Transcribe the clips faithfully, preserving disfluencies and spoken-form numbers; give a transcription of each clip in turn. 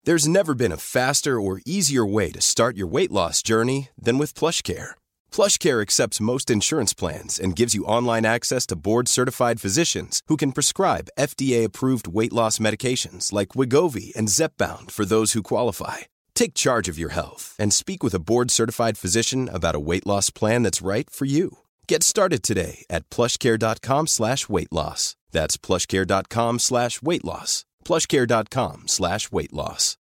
There's never been a faster or easier way to start your weight loss journey than with PlushCare. PlushCare accepts most insurance plans and gives you online access to board-certified physicians who can prescribe F D A-approved weight loss medications like Wegovy and Zepbound for those who qualify. Take charge of your health and speak with a board-certified physician about a weight loss plan that's right for you. Get started today at plushcare.com slash weight loss. That's plushcare.com slash weight loss. plushcare.com slash weight loss.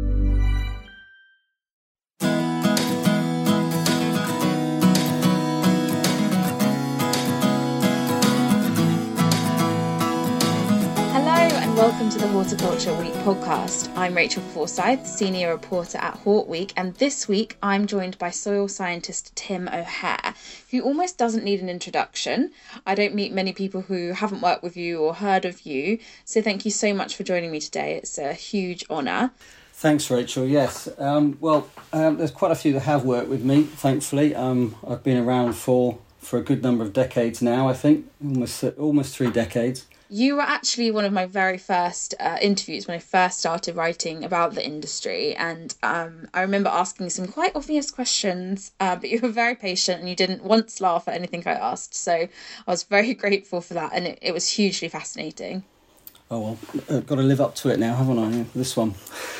And welcome to the Horticulture Week podcast. I'm Rachel Forsyth, senior reporter at Hort Week, and this week I'm joined by soil scientist Tim O'Hare, who almost doesn't need an introduction. I don't meet many people who haven't worked with you or heard of you, so thank you so much for joining me today. It's a huge honour. Thanks, Rachel. Yes, um, well, um, there's quite a few that have worked with me, thankfully. Um, I've been around for, for a good number of decades now, I think, almost almost three decades. You were actually one of my very first uh, interviews when I first started writing about the industry, and um, I remember asking some quite obvious questions, uh, but you were very patient and you didn't once laugh at anything I asked, so I was very grateful for that, and it, it was hugely fascinating. Oh, well, I've got to live up to it now, haven't I, this one?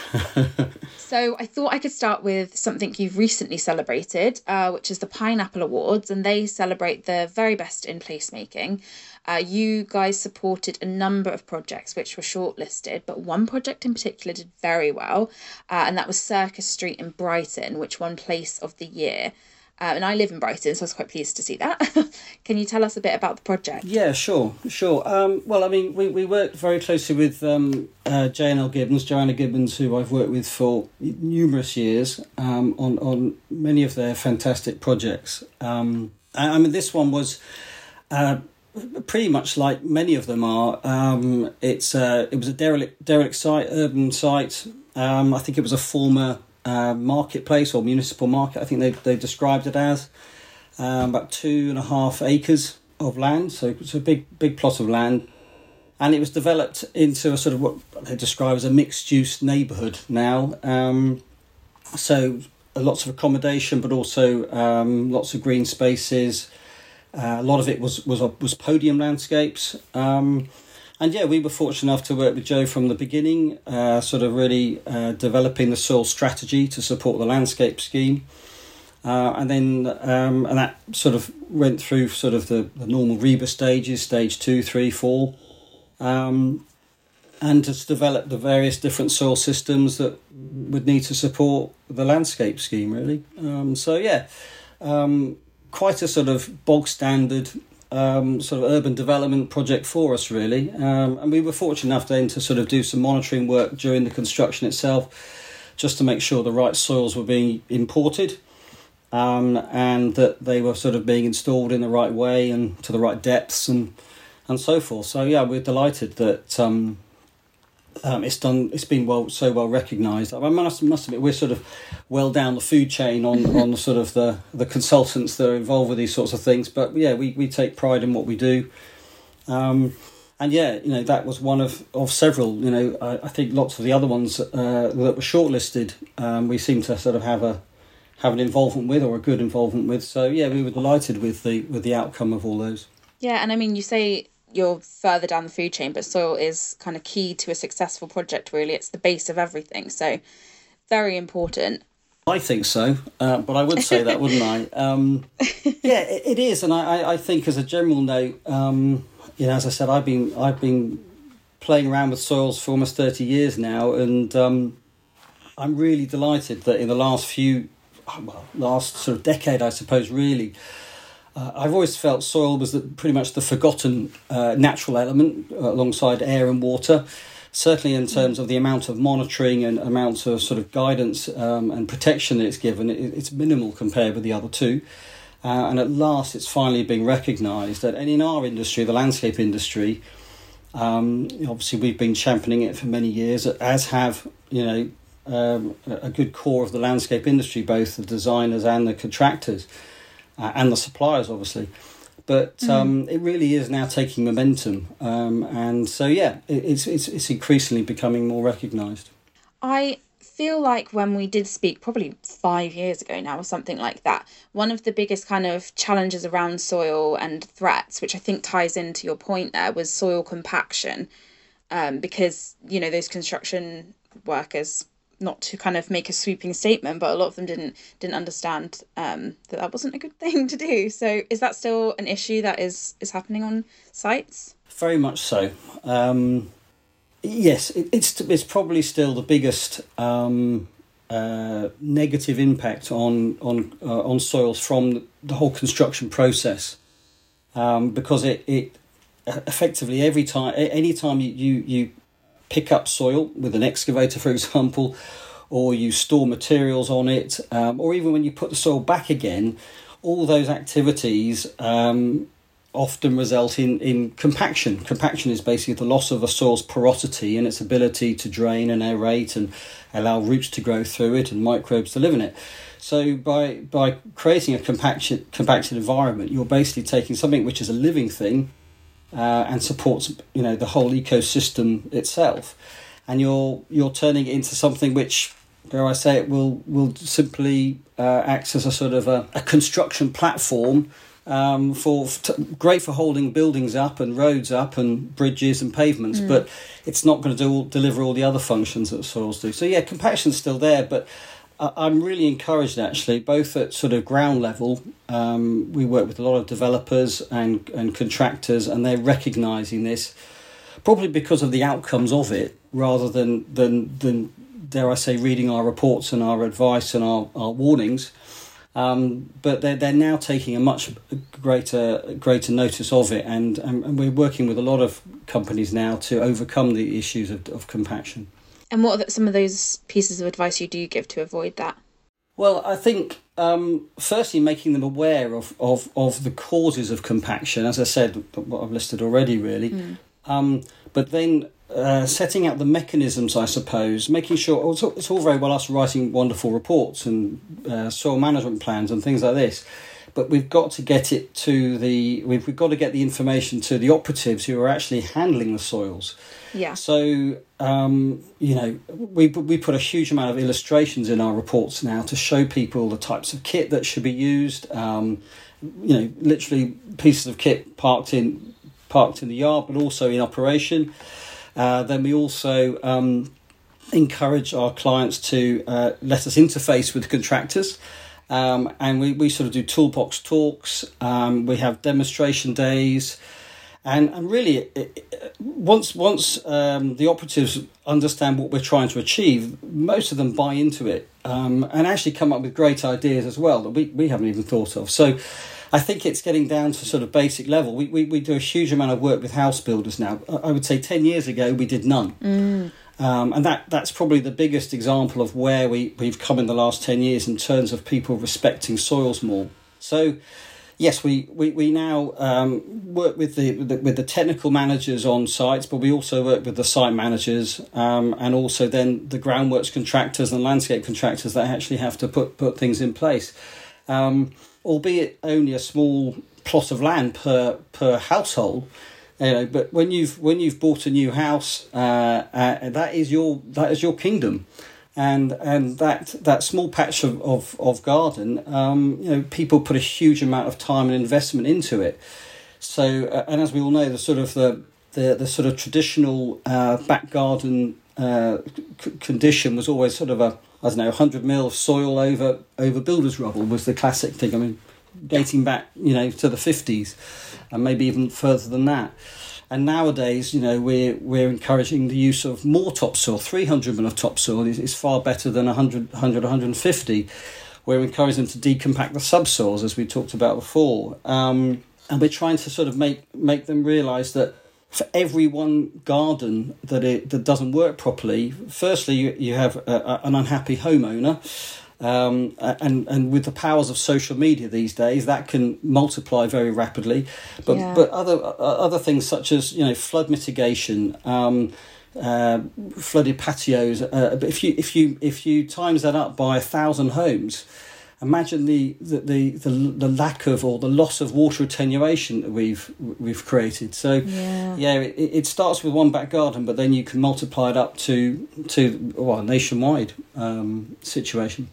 So I thought I could start with something you've recently celebrated, uh, which is the Pineapple Awards, and they celebrate the very best in placemaking. Uh, you guys supported a number of projects which were shortlisted, but one project in particular did very well, uh, and that was Circus Street in Brighton, which won Place of the Year. Uh, and I live in Brighton, so I was quite pleased to see that. Can you tell us a bit about the project? Yeah, sure, sure. Um, well, I mean, we, we worked very closely with um, uh, J N L Gibbons, Joanna Gibbons, who I've worked with for numerous years um, on, on many of their fantastic projects. Um, I, I mean, this one was uh, pretty much like many of them are. Um, it's uh, it was a derelict, derelict site, urban site. Um, I think it was a former Uh, marketplace or municipal market, I think they they described it as, um, about two and a half acres of land, so it's a big big plot of land, and it was developed into a sort of what they describe as a mixed-use neighbourhood now. Um, so lots of accommodation, but also um, lots of green spaces. Uh, a lot of it was was was podium landscapes. Um, And yeah, we were fortunate enough to work with Joe from the beginning, uh, sort of really uh, developing the soil strategy to support the landscape scheme. Uh, and then um, and that sort of went through sort of the, the normal REBA stages, stage two, three, four. Um, and to develop the various different soil systems that would need to support the landscape scheme, really. Um, so yeah, um, quite a sort of bog standard Um, sort of urban development project for us, really. Um, and we were fortunate enough then to sort of do some monitoring work during the construction itself, just to make sure the right soils were being imported um, and that they were sort of being installed in the right way and to the right depths and and so forth. So yeah, we're delighted that um, um, it's done. It's been well so well recognised. I must must admit we're sort of well down the food chain on on the sort of the, the consultants that are involved with these sorts of things. But yeah, we, we take pride in what we do. Um, and yeah, you know, that was one of, of several. You know, I, I think lots of the other ones uh, that were shortlisted, um, we seem to sort of have a have an involvement with or a good involvement with. So yeah, we were delighted with the with the outcome of all those. Yeah, and I mean, you say you're further down the food chain, but soil is kind of key to a successful project, really. It's the base of everything, so very important. I think so, uh, but I would say that, wouldn't I? Um, yeah, it, it is, and I, I think as a general note, um, you know, as I said, I've been I've been playing around with soils for almost thirty years now, and um, I'm really delighted that in the last few, well, last sort of decade, I suppose, really, Uh, I've always felt soil was the, pretty much the forgotten uh, natural element uh, alongside air and water, certainly in terms of the amount of monitoring and amount of sort of guidance um, and protection that it's given. It, it's minimal compared with the other two. Uh, and at last it's finally being recognised. And in our industry, the landscape industry, um, obviously we've been championing it for many years, as have, you know, um, a good core of the landscape industry, both the designers and the contractors. Uh, and the suppliers, obviously. But um, mm. it really is now taking momentum. Um, and so, yeah, it, it's, it's it's increasingly becoming more recognised. I feel like when we did speak probably five years ago now or something like that, one of the biggest kind of challenges around soil and threats, which I think ties into your point there, was soil compaction. Um, because, you know, those construction workers, not to kind of make a sweeping statement, but a lot of them didn't didn't understand um, that that wasn't a good thing to do. So is that still an issue that is, is happening on sites? Very much so. Um, yes, it, it's it's probably still the biggest um, uh, negative impact on on uh, on soils from the whole construction process, um, because it it effectively every time any time you, you you pick up soil with an excavator, for example, or you store materials on it, um, or even when you put the soil back again, all those activities um, often result in, in compaction. Compaction is basically the loss of a soil's porosity and its ability to drain and aerate and allow roots to grow through it and microbes to live in it. So by by creating a compaction compacted environment, you're basically taking something which is a living thing uh, and supports, you know, the whole ecosystem itself, and you're you're turning it into something which, dare I say it, will will simply uh, act as a sort of a, a construction platform. Um, for t- great for holding buildings up and roads up and bridges and pavements, mm. but it's not going to do deliver all the other functions that soils do. So yeah, compaction's still there, but uh, I'm really encouraged actually, both at sort of ground level. Um, we work with a lot of developers and and contractors, and they're recognising this, probably because of the outcomes of it, rather than than than dare I say reading our reports and our advice and our, our warnings. Um, but they're, they're now taking a much greater greater notice of it, and, and, and we're working with a lot of companies now to overcome the issues of, of compaction. And what are some of those pieces of advice you do give to avoid that? Well, I think, um, firstly, making them aware of, of, of the causes of compaction, as I said, what I've listed already, really. Mm. Um, but then Uh, setting out the mechanisms, I suppose, making sure it's all, it's all very well us writing wonderful reports and uh, soil management plans and things like this, but we've got to get it to the we've, we've got to get the information to the operatives who are actually handling the soils. Yeah. So um, you know, we we put a huge amount of illustrations in our reports now to show people the types of kit that should be used. Um, you know, literally pieces of kit parked in parked in the yard, but also in operation. Uh, then we also um, encourage our clients to uh, let us interface with contractors, um, and we, we sort of do toolbox talks. Um, we have demonstration days, and and really, it, it, once once um, the operatives understand what we're trying to achieve, most of them buy into it, um, and actually come up with great ideas as well that we, we haven't even thought of. So I think it's getting down to sort of basic level. We, we we do a huge amount of work with house builders now. I would say ten years ago we did none. Mm. Um, and that, that's probably the biggest example of where we, we've come in the last ten years in terms of people respecting soils more. So, yes, we, we, we now um, work with the, with the with the technical managers on sites, but we also work with the site managers um, and also then the groundworks contractors and landscape contractors that actually have to put, put things in place. Um albeit only a small plot of land per per household, you know. But when you've when you've bought a new house, uh, uh, that is your that is your kingdom, and and that that small patch of of, of garden, um, you know, people put a huge amount of time and investment into it. So, uh, and as we all know, the sort of the the, the sort of traditional uh, back garden uh, c- condition was always sort of a I don't know, one hundred mil of soil over over builder's rubble was the classic thing. I mean, dating back, you know, to the fifties, and maybe even further than that. And nowadays, you know, we're we're encouraging the use of more topsoil. three hundred mil of topsoil is, is far better than one hundred, one hundred, one hundred fifty. We're encouraging them to decompact the subsoils, as we talked about before. Um, and we're trying to sort of make make them realise that for every one garden that it that doesn't work properly, firstly you, you have a, a, an unhappy homeowner, um, and and with the powers of social media these days, that can multiply very rapidly. But yeah. but other uh, other things such as, you know, flood mitigation, um, uh, flooded patios. Uh, but if you if you if you times that up by a thousand homes, imagine the the, the the the lack of or the loss of water attenuation that we've we've created. So yeah, yeah it, it starts with one back garden, but then you can multiply it up to to well, a nationwide um, situation.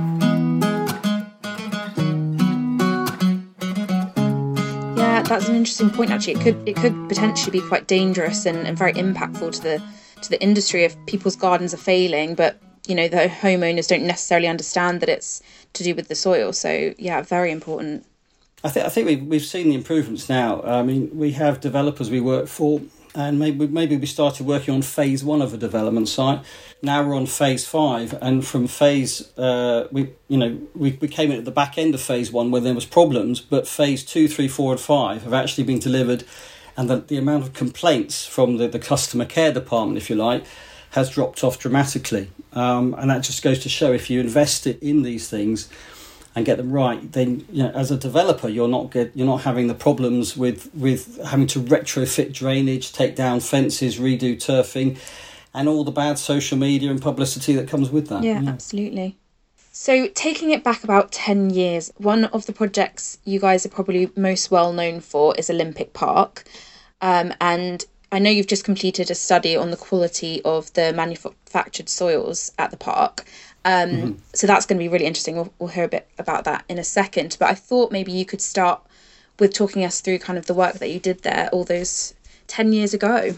That's an interesting point. Actually, it could it could potentially be quite dangerous and, and very impactful to the to the industry if people's gardens are failing, but you know the homeowners don't necessarily understand that it's to do with the soil. So yeah, very important. I think I think we've we've seen the improvements now. I mean, we have developers we work for, and maybe maybe we started working on phase one of a development site. Now we're on phase five, and from phase uh, we you know we, we came in at the back end of phase one where there was problems, but phase two, three, four, and five have actually been delivered, and the, the amount of complaints from the, the customer care department, if you like, has dropped off dramatically. Um, and that just goes to show if you invest in these things and get them right, then you know, as a developer, you're not get you're not having the problems with with having to retrofit drainage, take down fences, redo turfing, and all the bad social media and publicity that comes with that. Yeah, yeah, absolutely. So taking it back about ten years, one of the projects you guys are probably most well known for is Olympic Park, um, and I know you've just completed a study on the quality of the manufactured soils at the park. Um, mm-hmm. So that's going to be really interesting. We'll, we'll hear a bit about that in a second. But I thought maybe you could start with talking us through kind of the work that you did there all those ten years ago.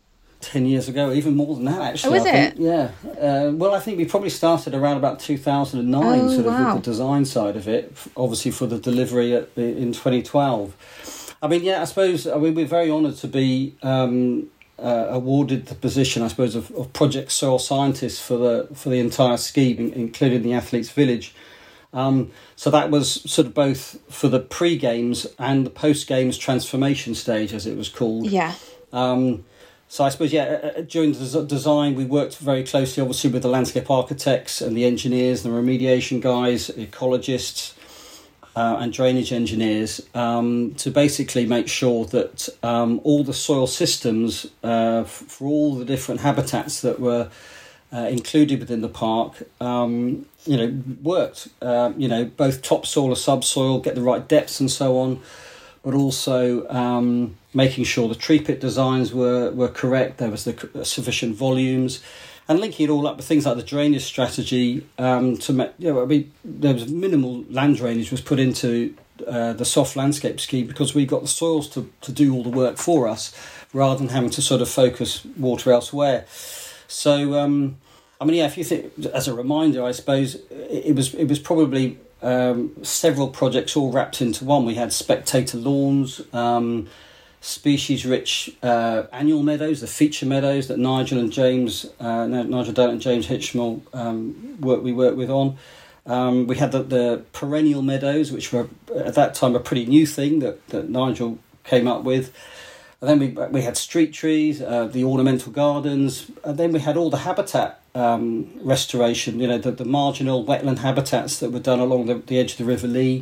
ten years ago, even more than that, actually. Oh, was I it? Think. Yeah. Uh, well, I think we probably started around about two thousand nine, oh, sort of wow. with the design side of it, obviously for the delivery at, in twenty twelve. I mean, yeah, I suppose I mean, we're very honoured to be um, uh, awarded the position, I suppose, of, of project soil scientist for the for the entire scheme, including the Athletes Village. Um, so that was sort of both for the pre-games and the post-games transformation stage, as it was called. Yeah. Um, so I suppose, yeah, during the design, we worked very closely, obviously, with the landscape architects and the engineers, the remediation guys, ecologists, uh, and drainage engineers um, to basically make sure that um, all the soil systems uh, for all the different habitats that were uh, included within the park, um, you know, worked. Uh, you know, both topsoil or subsoil, get the right depths and so on, but also um, making sure the tree pit designs were, were correct, there was the sufficient volumes, and linking it all up with things like the drainage strategy um, to make, you know, I mean, there was minimal land drainage was put into uh, the soft landscape scheme because we got the soils to, to do all the work for us rather than having to sort of focus water elsewhere. So, um, I mean, yeah, if you think, as a reminder, I suppose it, it was it was probably Um, several projects all wrapped into one. We had spectator lawns, um, species-rich uh, annual meadows, the feature meadows that Nigel and James, uh, Nigel Dallett and James Hitchmell um, work we worked with on. Um, we had the, the perennial meadows, which were at that time a pretty new thing that, that Nigel came up with. And then we we had street trees, uh, the ornamental gardens, and then we had all the habitat um, restoration, you know, the, the marginal wetland habitats that were done along the, the edge of the River Lee,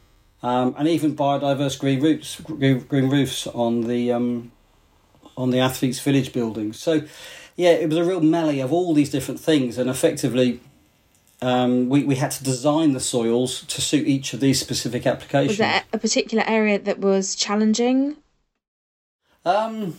um, and even biodiverse green roofs, green, green roofs on the um, on the Athletes Village building. So, yeah, it was a real melee of all these different things, and effectively, um, we we had to design the soils to suit each of these specific applications. Was there a particular area that was challenging? Um,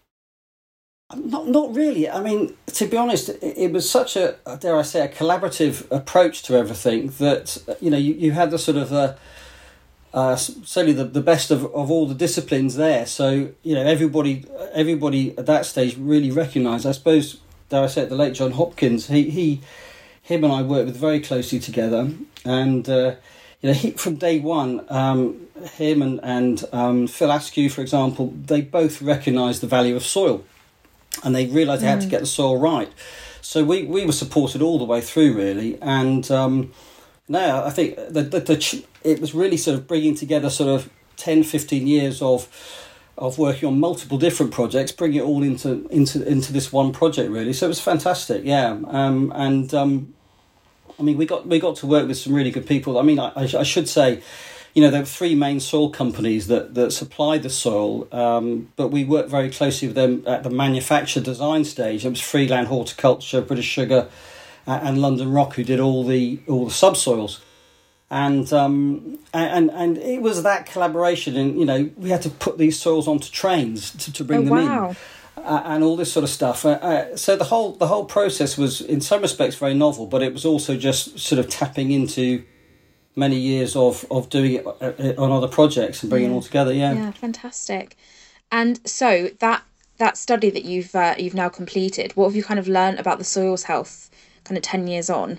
not not really. I mean, to be honest, it, it was such a, dare I say, a collaborative approach to everything that, you know, you, you had the sort of, uh, uh, certainly the, the best of, of all the disciplines there. So, you know, everybody everybody at that stage really recognised, I suppose, dare I say it, the late John Hopkins, he, he him and I worked with very closely together. And, uh, you know, he, from day one, um, him and, and um, Phil Askew, for example, they both recognised the value of soil and they realised they had mm. to get the soil right. So we, we were supported all the way through, really. And um, now I think that the, the, it was really sort of bringing together sort of ten, fifteen years of of working on multiple different projects, bringing it all into into into this one project, really. So it was fantastic, yeah. Um, and... Um, I mean, we got we got to work with some really good people. I mean, I, I should say, you know, there were three main soil companies that, that supplied the soil, um, but we worked very closely with them at the manufacture design stage. It was Freeland Horticulture, British Sugar, uh, and London Rock who did all the all the subsoils. And um, and and it was that collaboration, and you know we had to put these soils onto trains to, to bring oh, them wow. in. Uh, and all this sort of stuff. Uh, uh, so the whole the whole process was, in some respects, very novel, but it was also just sort of tapping into many years of, of doing it on other projects and bringing yeah. it all together. Yeah, yeah, fantastic. And so that that study that you've uh, you've now completed, what have you kind of learned about the soil's health, kind of ten years on?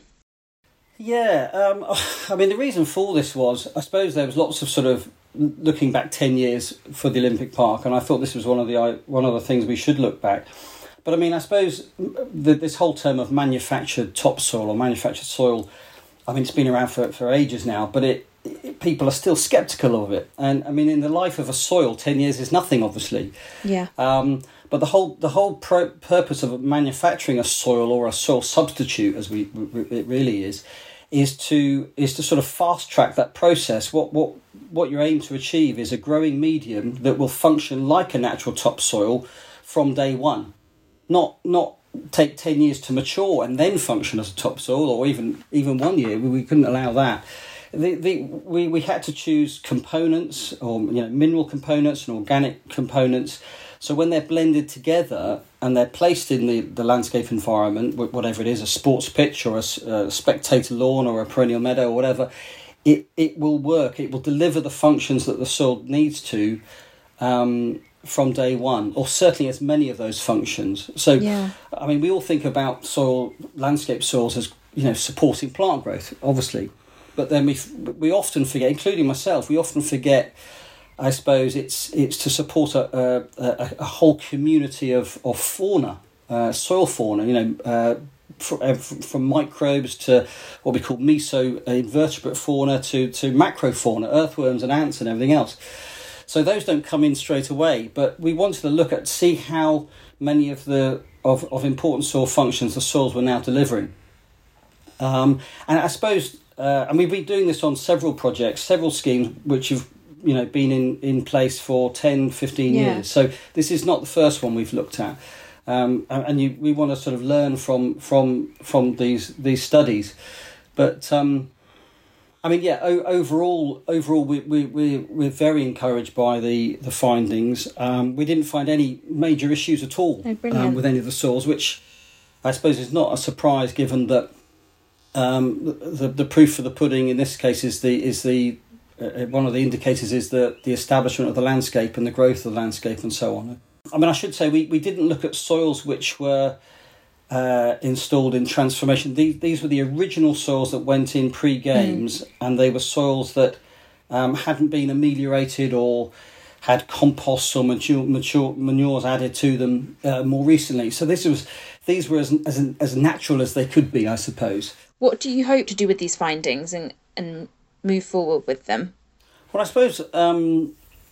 Yeah, um, I mean the reason for this was, I suppose there was lots of sort of looking back ten years for the Olympic Park, and I thought this was one of the one of the things we should look back. But I mean, I suppose the, this whole term of manufactured topsoil or manufactured soil, I mean, it's been around for, for ages now, but it, it people are still sceptical of it. And I mean, in the life of a soil, ten years is nothing, obviously. Yeah. Um, but the whole the whole pro- purpose of manufacturing a soil or a soil substitute, as we it really is, is to is to sort of fast track that process. What what what you aim to achieve is a growing medium that will function like a natural topsoil from day one, not not take ten years to mature and then function as a topsoil, or even even one year. We, we couldn't allow that. The, the, we, we had to choose components, or you know, mineral components and organic components. So when they're blended together and they're placed in the, the landscape environment, whatever it is, a sports pitch or a, a spectator lawn or a perennial meadow or whatever, it, it will work. It will deliver the functions that the soil needs to um, from day one, or certainly as many of those functions. So, yeah. I mean, we all think about soil, landscape soils as, you know, supporting plant growth, obviously. But then we we often forget, including myself, we often forget, I suppose, it's it's to support a a, a whole community of, of fauna, uh, soil fauna, you know, uh, from, from microbes to what we call meso-invertebrate fauna to, to macrofauna, earthworms and ants and everything else. So those don't come in straight away, but we wanted to look at, see how many of the of, of important soil functions the soils were now delivering. Um, and I suppose, uh, and we've been doing this on several projects, several schemes, which have, you know, been in, in place for ten, fifteen yeah. years. So this is not the first one we've looked at. Um, and and you, we want to sort of learn from from from these these studies. But, um, I mean, yeah, o- overall, overall we, we, we, we're very encouraged by the, the findings. Um, we didn't find any major issues at all oh, um, with any of the soils, which I suppose is not a surprise given that um, the, the proof for the pudding in this case is the is the uh, one of the indicators is the, the establishment of the landscape and the growth of the landscape and so on. I mean, I should say we, we didn't look at soils which were uh, installed in transformation. These, these were the original soils that went in pre-games, mm. and they were soils that um, hadn't been ameliorated or had composts or mature, mature manures added to them uh, more recently. So this was these were as, as as natural as they could be, I suppose. What do you hope to do with these findings and, and move forward with them? Well, I suppose, um,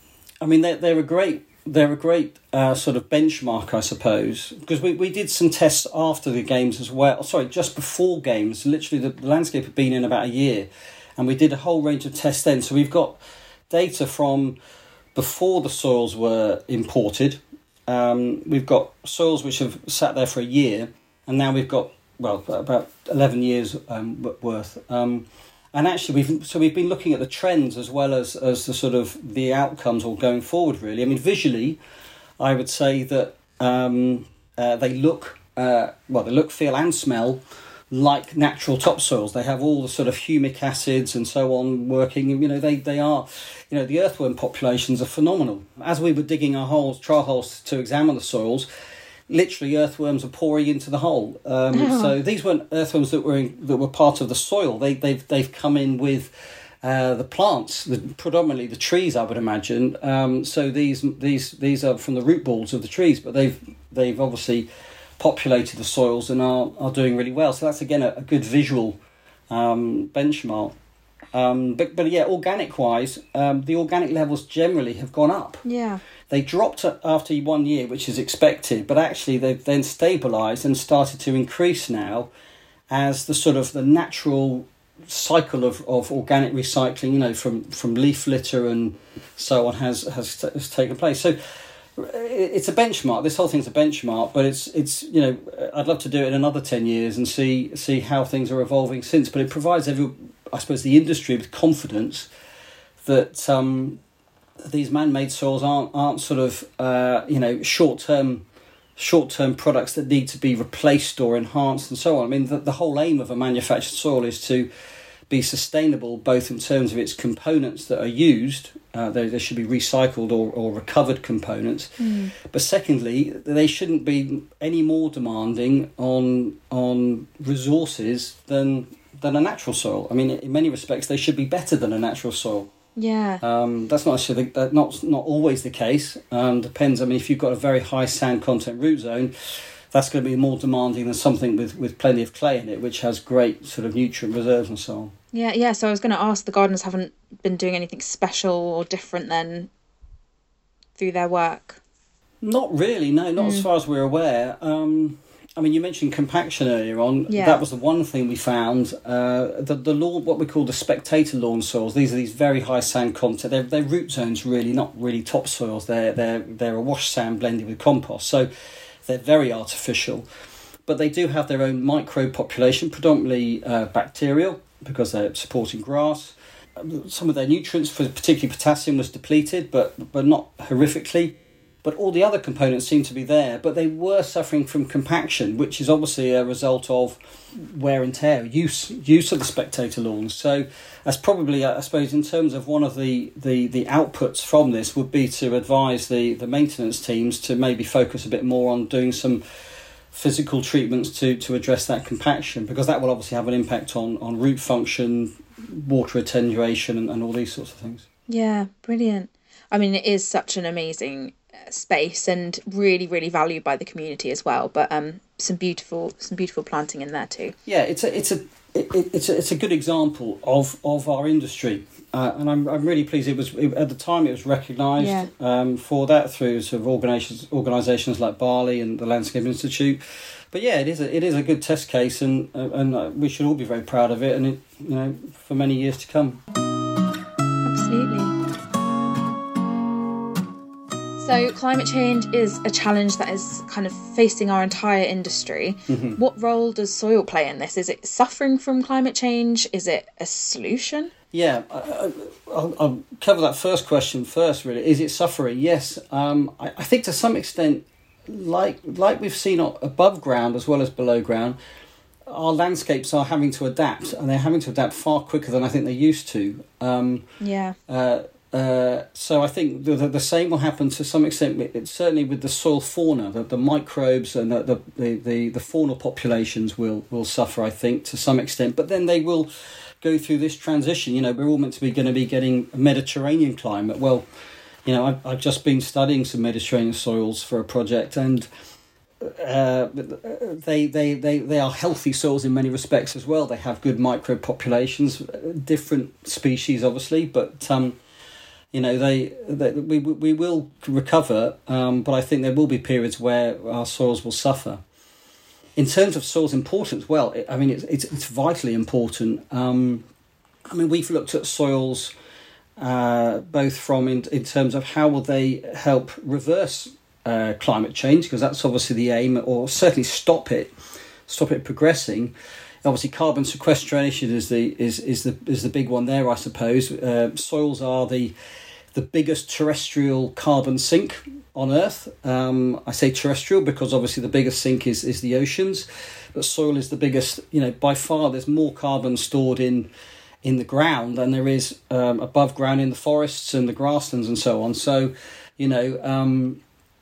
I mean, they're, they're a great... They're a great uh, sort of benchmark, I suppose, because we, we did some tests after the games as well. Sorry, just before games. Literally, the, the landscape had been in about a year, and we did a whole range of tests then. So we've got data from before the soils were imported. Um, we've got soils which have sat there for a year, and now we've got, well, about eleven years um, worth. Um, And actually, we've so we've been looking at the trends as well as, as the sort of the outcomes all going forward, really. I mean, visually, I would say that um, uh, they look, uh, well, they look, feel and smell like natural topsoils. They have all the sort of humic acids and so on working. You know, they, they are, you know, the earthworm populations are phenomenal. As we were digging our holes, trial holes to examine the soils, literally earthworms are pouring into the hole. Um, oh. So these weren't earthworms that were in, that were part of the soil. They they've they've come in with uh, the plants, the, predominantly the trees, I would imagine. Um, so these these these are from the root balls of the trees, but they've they've obviously populated the soils and are, are doing really well. So that's again a, a good visual um, benchmark. Um, but but yeah, organic wise, um, the organic levels generally have gone up. Yeah. They dropped after one year, which is expected, but actually they've then stabilised and started to increase now as the sort of the natural cycle of, of organic recycling, you know, from, from leaf litter and so on has, has has taken place. So it's a benchmark. This whole thing's a benchmark, but it's it's you know, I'd love to do it in another ten years and see see how things are evolving since. But it provides every I suppose, the industry with confidence that um, these man-made soils aren't aren't sort of uh, you know short-term short-term products that need to be replaced or enhanced and so on. I mean, the, the whole aim of a manufactured soil is to be sustainable, both in terms of its components that are used. Uh, they, they should be recycled or, or recovered components. Mm. But secondly, they shouldn't be any more demanding on on resources than than a natural soil. I mean, in many respects, they should be better than a natural soil. Yeah. Um, that's not necessarily, that not not always the case. Um, depends. I mean, if you've got a very high sand content root zone, that's going to be more demanding than something with, with plenty of clay in it, which has great sort of nutrient reserves and so on. Yeah, yeah. So I was going to ask, the gardeners haven't been doing anything special or different then through their work? Not really, no, not mm. as far as we're aware. Um, I mean, you mentioned compaction earlier on. Yeah. That was the one thing we found. Uh, the the lawn, what we call the spectator lawn soils. These are these very high sand content. They're, they're root zones, really, not really topsoils. They're they're they're a wash sand blended with compost. So they're very artificial, but they do have their own microbe population, predominantly uh, bacterial, because they're supporting grass. Some of their nutrients, for particularly potassium, was depleted, but but not horrifically. But all the other components seem to be there, but they were suffering from compaction, which is obviously a result of wear and tear, use use of the spectator lawns. So that's probably, I suppose, in terms of one of the, the, the outputs from this would be to advise the, the maintenance teams to maybe focus a bit more on doing some physical treatments to, to address that compaction, because that will obviously have an impact on, on root function, water attenuation and, and all these sorts of things. Yeah, brilliant. I mean, it is such an amazing space and really, really valued by the community as well. But um, some beautiful, some beautiful planting in there too. Yeah, it's a, it's a, it, it's a, it's a good example of, of our industry, uh, and I'm I'm really pleased. It was it, at the time it was recognised yeah. um, for that through sort of organisations organisations like Barley and the Landscape Institute. But yeah, it is a it is a good test case, and uh, and we should all be very proud of it, and it you know for many years to come. Absolutely. So climate change is a challenge that is kind of facing our entire industry. Mm-hmm. What role does soil play in this? Is it suffering from climate change? Is it a solution? Yeah, I, I'll, I'll cover that first question first, really. Is it suffering? Yes. Um, I, I think to some extent, like like we've seen above ground as well as below ground, our landscapes are having to adapt, and they're having to adapt far quicker than I think they used to. Um, yeah. Uh, Uh, so I think the, the the same will happen to some extent. It, certainly with the soil fauna, the, the microbes and the the, the, the faunal populations will, will suffer, I think, to some extent. But then they will go through this transition. You know, we're all meant to be going to be getting a Mediterranean climate. Well, you know, I've, I've just been studying some Mediterranean soils for a project, and uh, they, they, they, they are healthy soils in many respects as well. They have good microbe populations, different species, obviously, but um, you know, they, they we we will recover, um, but I think there will be periods where our soils will suffer. In terms of soils' importance, well, I mean, it's it's, it's vitally important. Um, I mean, we've looked at soils uh, both from in, in terms of how will they help reverse uh, climate change, because that's obviously the aim, or certainly stop it, stop it progressing. Obviously, carbon sequestration is the is is the is the big one there, I suppose. Uh, soils are the the biggest terrestrial carbon sink on Earth. Um, I say terrestrial because obviously the biggest sink is is the oceans, but soil is the biggest. You know, by far, there's more carbon stored in in the ground than there is um, above ground in the forests and the grasslands and so on. So, you know. Um,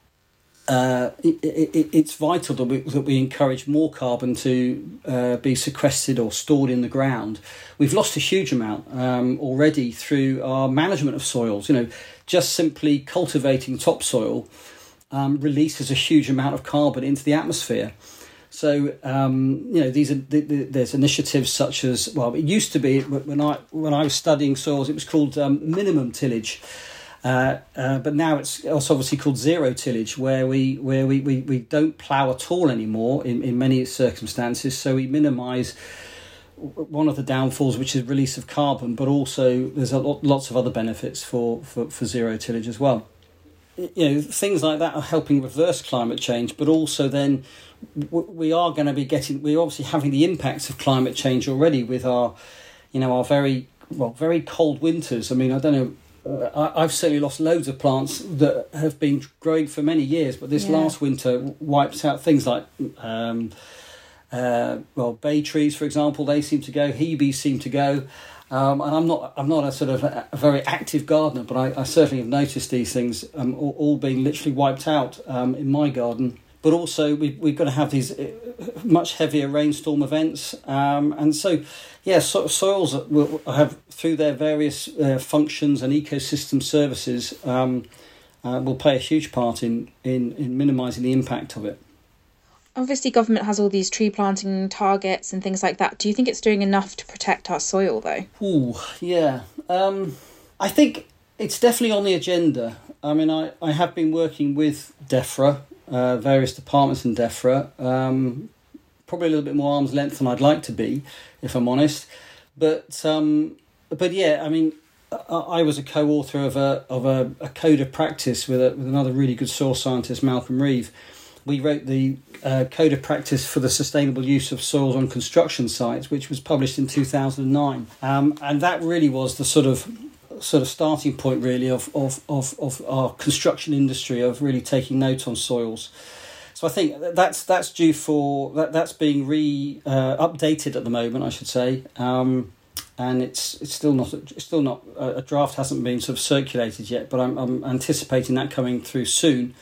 Uh, it, it, it's vital that we, that we encourage more carbon to uh, be sequestered or stored in the ground. We've lost a huge amount um, already through our management of soils. You know, just simply cultivating topsoil um, releases a huge amount of carbon into the atmosphere. So, um, you know, these are the, the, there's initiatives such as, well, it used to be when I when I was studying soils, it was called um, minimum tillage. Uh, uh, but now it's also obviously called zero tillage, where we where we, we, we don't plough at all anymore in, in many circumstances. So we minimise one of the downfalls, which is release of carbon, but also there's a lot, lots of other benefits for, for, for zero tillage as well. You know, things like that are helping reverse climate change, but also then we are going to be getting, we're obviously having the impacts of climate change already with our you know, our very, well, very cold winters. I mean, I don't know, uh, I, I've certainly lost loads of plants that have been growing for many years, but this yeah. last winter wipes out things like, um, uh, well, bay trees, for example, they seem to go, Hebes seem to go. Um, and I'm not I'm not a sort of a, a very active gardener, but I, I certainly have noticed these things um, all, all being literally wiped out um, in my garden. But also we, we've got to have these much heavier rainstorm events. Um, and so, yeah, so, soils will have, through their various uh, functions and ecosystem services, um, uh, will play a huge part in, in, in minimising the impact of it. Obviously, government has all these tree planting targets and things like that. Do you think it's doing enough to protect our soil, though? Ooh, yeah. Um, I think it's definitely on the agenda. I mean, I, I have been working with DEFRA, uh, various departments in DEFRA, um, probably a little bit more arm's length than I'd like to be, if I'm honest. But um, but yeah, I mean, I, I was a co-author of a of a, a code of practice with a, with another really good soil scientist, Malcolm Reeve. We wrote the uh, Code of Practice for the Sustainable Use of Soils on Construction Sites, which was published in two thousand nine. Um, and that really was the sort of sort of starting point, really, of, of, of, of our construction industry, of really taking note on soils. So I think that's that's due for, that that's being re uh, updated at the moment, I should say. Um, and it's it's still not, it's still not, a draft hasn't been sort of circulated yet, but I'm, I'm anticipating that coming through soon.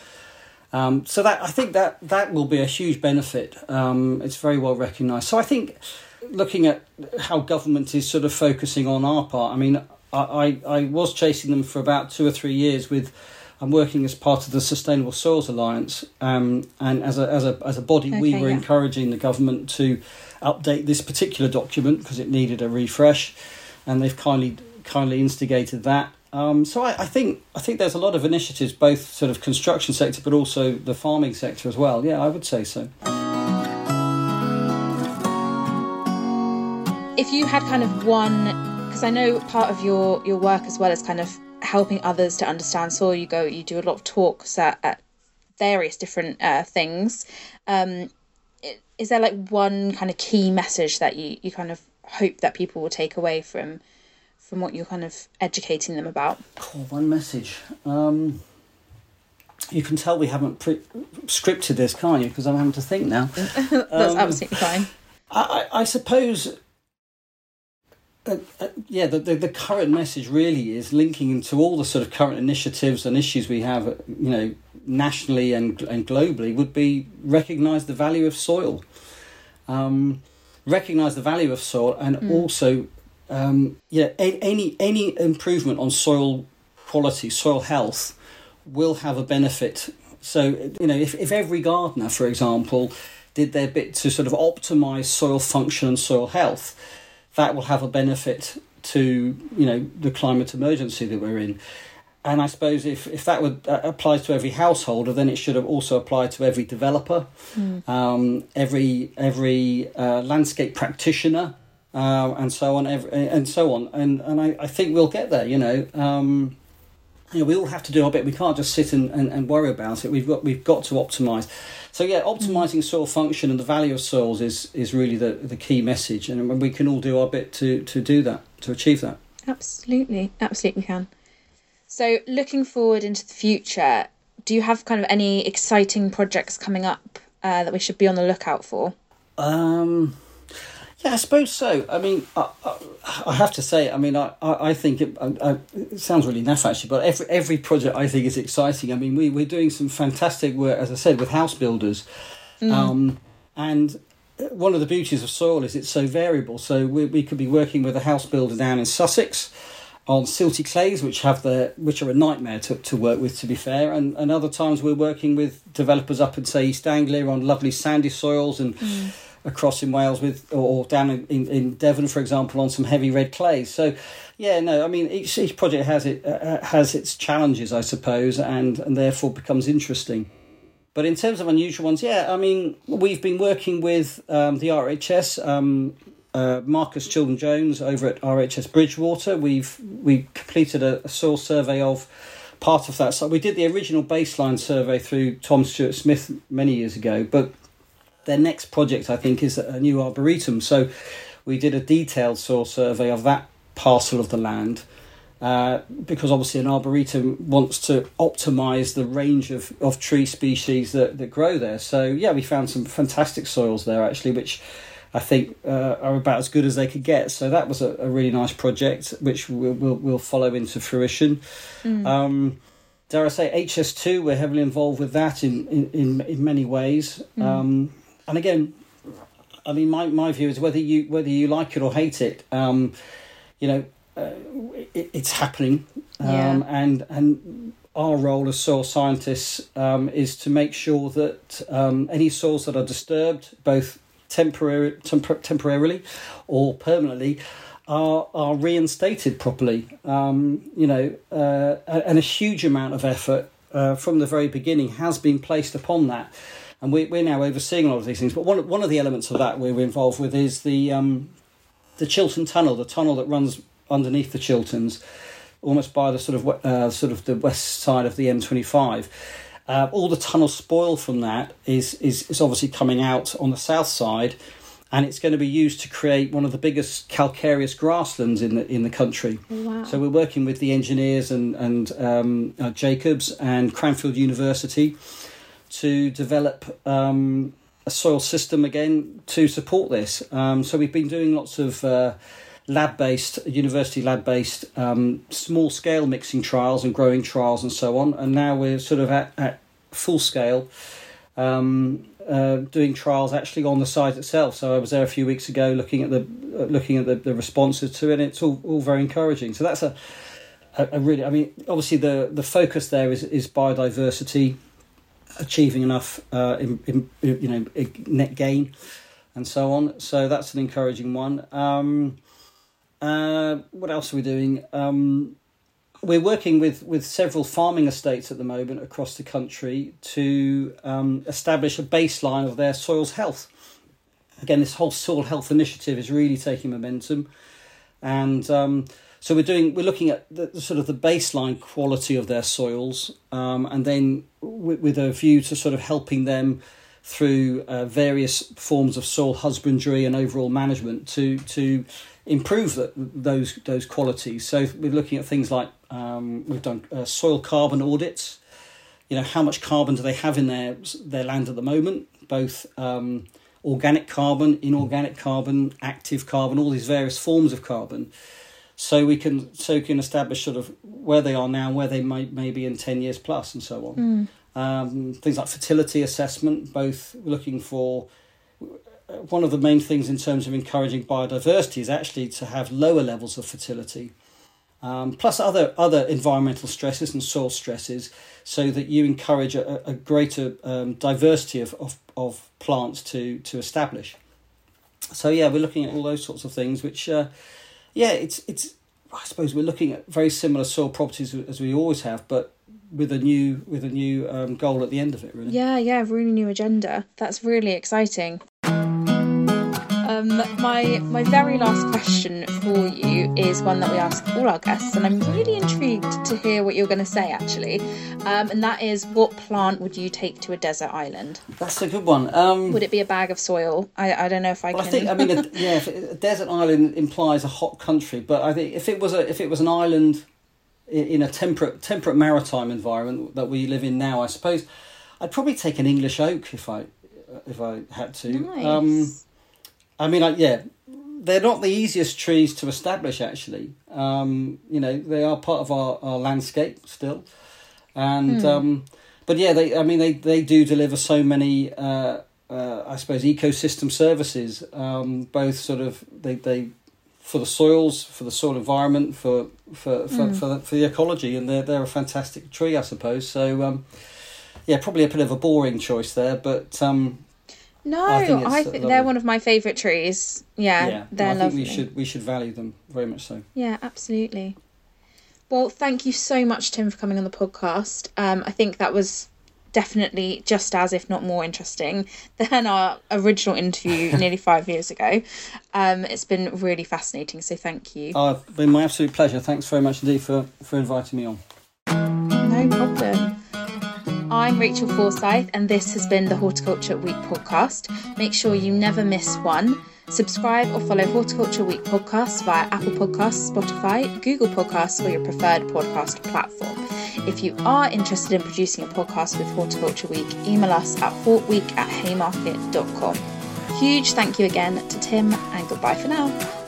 Um, so that I think that that will be a huge benefit. Um, it's very well recognised. So I think looking at how government is sort of focusing on our part, I mean, I, I, I was chasing them for about two or three years with, I'm working as part of the Sustainable Soils Alliance, um, and as a as a as a body, okay, we were yeah. encouraging the government to update this particular document because it needed a refresh, and they've kindly kindly instigated that. Um, so I, I think I think there's a lot of initiatives, both sort of construction sector, but also the farming sector as well. Yeah, I would say so. If you had kind of one, because I know part of your, your work as well is kind of helping others to understand soil. You go, you do a lot of talks at, at various different uh, things. Um, is there like one kind of key message that you, you kind of hope that people will take away from? from what you're kind of educating them about? Cool, one message. Um, you can tell we haven't pre- scripted this, can't you? Because I'm having to think now. That's um, absolutely fine. I, I, I suppose, uh, uh, yeah, the, the, the current message really is linking into all the sort of current initiatives and issues we have, you know, nationally and and globally, would be recognise the value of soil. Um, recognise the value of soil and mm. also... Um, yeah, any any improvement on soil quality, soil health, will have a benefit. So, you know, if, if every gardener, for example, did their bit to sort of optimise soil function and soil health, that will have a benefit to, you know, the climate emergency that we're in. And I suppose if, if that would uh, applies to every householder, then it should have also applied to every developer, mm. um, every every uh, landscape practitioner. Uh, and so on, every, and so on, and and I, I think we'll get there. You know, um, you know, we all have to do our bit. We can't just sit and, and, and worry about it. We've got we've got to optimise. So yeah, optimising soil function and the value of soils is is really the, the key message, and we can all do our bit to, to do that, to achieve that. Absolutely, absolutely can. So looking forward into the future, do you have kind of any exciting projects coming up uh, that we should be on the lookout for? Um. Yeah, I suppose so. I mean, I, I, I have to say, I mean, I, I think it, I, it sounds really naff actually, but every every project I think is exciting. I mean, we, we're doing some fantastic work, as I said, with house builders. Mm. Um, and one of the beauties of soil is it's so variable. So we, we could be working with a house builder down in Sussex on silty clays, which have the which are a nightmare to, to work with, to be fair. And, and other times we're working with developers up in, say, East Anglia on lovely sandy soils and... Mm. across in Wales with, or down in, in, in Devon, for example, on some heavy red clays. So, yeah, no, I mean, each each project has it uh, has its challenges, I suppose, and, and therefore becomes interesting. But in terms of unusual ones, yeah, I mean, we've been working with um, the R H S, um, uh, Marcus Chilton-Jones over at R H S Bridgewater. We've we completed a, a soil survey of part of that. So we did the original baseline survey through Tom Stewart Smith many years ago, but their next project, I think, is a new arboretum. So we did a detailed soil survey of that parcel of the land, uh, because obviously an arboretum wants to optimise the range of, of tree species that, that grow there. So yeah, we found some fantastic soils there actually, which I think uh, are about as good as they could get. So that was a, a really nice project, which will will will follow into fruition. Mm. Um, dare I say, H S two, we're heavily involved with that in, in, in, in many ways. Mm. Um, and again, I mean, my, my view is whether you whether you like it or hate it, um, you know, uh, it, it's happening. Um, yeah. And and our role as soil scientists um, is to make sure that um, any soils that are disturbed, both temporary, temp- temporarily or permanently, are are reinstated properly. Um, you know, uh, and a huge amount of effort uh, from the very beginning has been placed upon that. And we, we're now overseeing a lot of these things. But one one of the elements of that we're involved with is the um, the Chiltern Tunnel, the tunnel that runs underneath the Chilterns, almost by the sort of uh, sort of the west side of the M twenty-five. Uh, all the tunnel spoil from that is, is is obviously coming out on the south side, and it's going to be used to create one of the biggest calcareous grasslands in the in the country. Wow. So we're working with the engineers and and um, uh, Jacobs and Cranfield University to develop um, a soil system again to support this. Um, so we've been doing lots of uh, lab-based, university lab-based, um, small-scale mixing trials and growing trials and so on. And now we're sort of at, at full scale um, uh, doing trials actually on the site itself. So I was there a few weeks ago looking at the uh, looking at the, the responses to it, and it's all, all very encouraging. So that's a, a, a really, I mean, obviously the, the focus there is, is biodiversity, achieving enough uh, in, in, you know, net gain and so on. So that's an encouraging one. Um, Uh, what else are we doing? Um, we're working with, with several farming estates at the moment across the country to um, establish a baseline of their soil's health. Again, this whole soil health initiative is really taking momentum, and um, so we're doing we're looking at the, the sort of the baseline quality of their soils, um, and then w- with a view to sort of helping them through uh, various forms of soil husbandry and overall management to to improve the, those those qualities. So we're looking at things like um, we've done uh, soil carbon audits. You know, how much carbon do they have in their their land at the moment? Both um, organic carbon, inorganic carbon, active carbon, all these various forms of carbon. So we can so we can establish sort of where they are now, where they might may be in ten years plus, and so on. Mm. Um, things like fertility assessment, both looking for. One of the main things in terms of encouraging biodiversity is actually to have lower levels of fertility, um, plus other other environmental stresses and soil stresses, so that you encourage a, a greater um, diversity of, of, of plants to, to establish. So yeah, we're looking at all those sorts of things, which uh, yeah, it's it's I suppose we're looking at very similar soil properties as we always have, but with a new with a new um, goal at the end of it, really. Yeah, yeah, really new agenda. That's really exciting. Um, my my very last question for you is one that we ask all our guests, and I'm really intrigued to hear what you're going to say, actually. Um, and that is, what plant would you take to a desert island? That's a good one. Um, would it be a bag of soil? I, I don't know if I well, can. I think I mean a, yeah, if it, a desert island implies a hot country, but I think if it was a if it was an island in, in a temperate temperate maritime environment that we live in now, I suppose I'd probably take an English oak if I if I had to. Nice. Um, I mean, I, yeah, they're not the easiest trees to establish, actually. Um, you know, they are part of our, our landscape still. And, mm. um, but yeah, they, I mean, they, they do deliver so many, uh, uh, I suppose, ecosystem services, um, both sort of, they, they, for the soils, for the soil environment, for, for, for, mm. for, the, for the ecology. And they're, they're a fantastic tree, I suppose. So, um, yeah, probably a bit of a boring choice there, but, um, No, I think, I think they're one of my favourite trees. Yeah, yeah they're no, I lovely. think we should we should value them very much so. Yeah, absolutely. Well, thank you so much, Tim, for coming on the podcast. Um, I think that was definitely just as, if not more interesting than our original interview nearly five years ago. Um, it's been really fascinating, so thank you. Oh, it's been my absolute pleasure. Thanks very much indeed for, for inviting me on. No problem. I'm Rachel Forsyth, and this has been the Horticulture Week podcast. Make sure you never miss one. Subscribe or follow Horticulture Week podcasts via Apple Podcasts, Spotify, Google Podcasts, or your preferred podcast platform. If you are interested in producing a podcast with Horticulture Week, email us at hortweek at haymarket dot com. Huge thank you again to Tim, and goodbye for now.